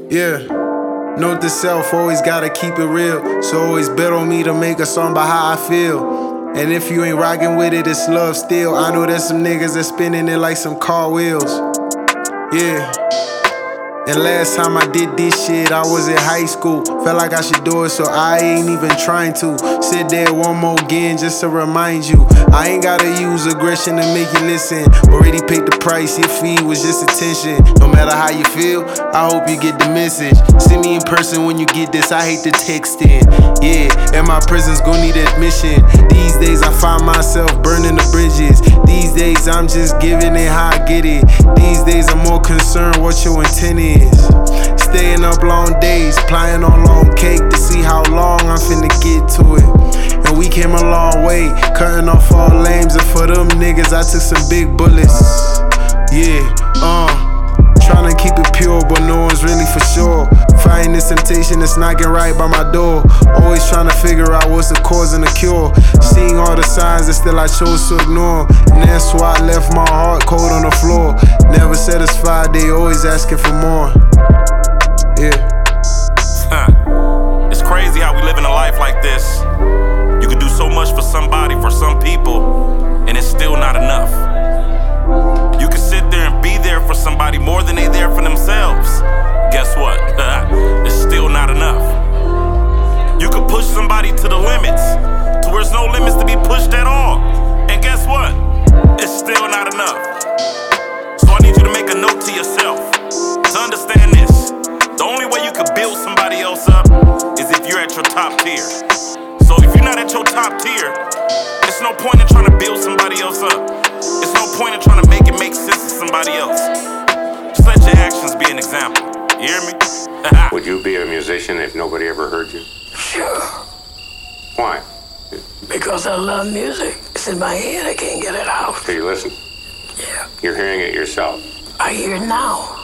Yeah. Note to self, always gotta keep it real. So always bet on me to make a song about how I feel. And if you ain't rockin' with it, it's love still. I know there's some niggas that spinning it like some car wheels. Yeah. And last time I did this shit, I was in high school. Felt like I should do it, so I ain't even trying to. Sit there one more again just to remind you. I ain't gotta use aggression to make you listen. Already paid the price, your fee was just attention. No matter how you feel, I hope you get the message. See me in person when you get this, I hate the texting. Yeah, and my prison's gon' need admission. These days I find myself burning the bridges. These days I'm just giving it how I get it. These days I'm more concerned what your intent is. Staying up long days, plying on long cake to see how long I'm finna get to it. And we came a long way, cutting off all lames. And for them niggas, I took some big bullets. Yeah, trying to keep it pure, but no one's really for sure. Fighting this temptation that's knocking right by my door. Always trying to figure out what's the cause and the cure. Seeing all the signs that still I chose to ignore. And that's why I left my heart cold on the floor. Never satisfied, they always asking for more. Yeah. It's crazy how we live in a life like this. You can do so much for somebody, for some people, and it's still not enough. You can sit there and be there for somebody more than they there for themselves. Guess what? It's still not enough. You can push somebody to the limits, to where there's no limits to be pushed at all. And guess what? It's still not enough. So I need you to make a note to yourself to understand this. The only way you can build somebody else up is if you're at your top tier. So if you're not at your top tier, it's no point in trying to build somebody else up. It's no point in trying to make it make sense to somebody else. Just let your actions be an example. You hear me? Would you be a musician if nobody ever heard you? Sure. Why? Because I love music. It's in my head, I can't get it out. Do you listen? Yeah. You're hearing it yourself. I hear it now.